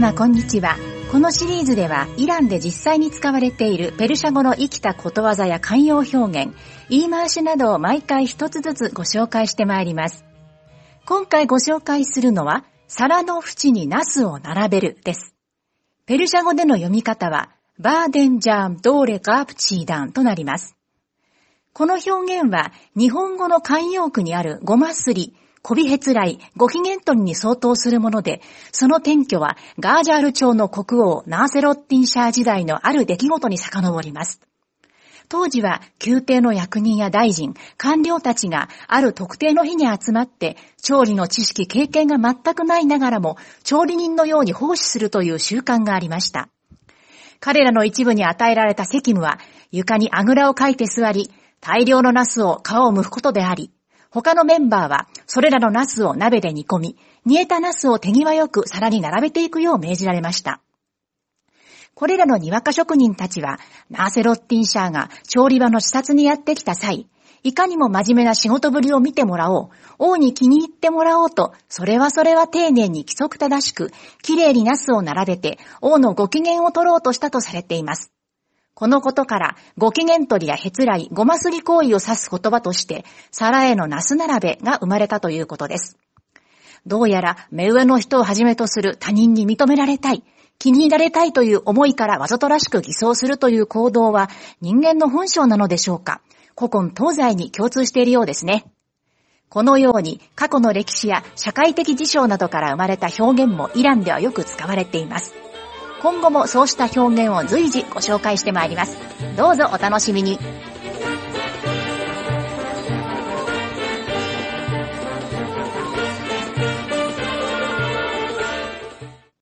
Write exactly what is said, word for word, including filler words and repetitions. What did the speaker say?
様こんにちは。このシリーズではイランで実際に使われているペルシャ語の生きたことわざや慣用表現、言い回しなどを毎回一つずつご紹介してまいります。今回ご紹介するのは、皿の縁にナスを並べるです。ペルシャ語での読み方は、バーデンジャームドーレガープチーダンとなります。この表現は、日本語の慣用句にあるごますり、こびへつらい、ご機嫌取りに相当するもので、その転居はガージャール朝の国王ナーセロッティンシャー時代のある出来事に遡ります。当時は宮廷の役人や大臣、官僚たちがある特定の日に集まって、調理の知識、経験が全くないながらも、調理人のように奉仕するという習慣がありました。彼らの一部に与えられた責務は、床にあぐらをかいて座り、大量のナスを皮を剥くことであり、他のメンバーは、それらのナスを鍋で煮込み、煮えたナスを手際よく皿に並べていくよう命じられました。これらのにわか職人たちは、ナーセロッティンシャーが調理場の視察にやってきた際、いかにも真面目な仕事ぶりを見てもらおう、王に気に入ってもらおうと、それはそれは丁寧に規則正しく、きれいにナスを並べて、王のご機嫌を取ろうとしたとされています。このことから、ご機嫌取りやへつらい、ごますり行為を指す言葉として、皿へのナス並べが生まれたということです。どうやら、目上の人をはじめとする他人に認められたい、気に入られたいという思いからわざとらしく偽装するという行動は、人間の本性なのでしょうか。古今東西に共通しているようですね。このように、過去の歴史や社会的事象などから生まれた表現もイランではよく使われています。今後もそうした表現を随時ご紹介してまいります。どうぞお楽しみに。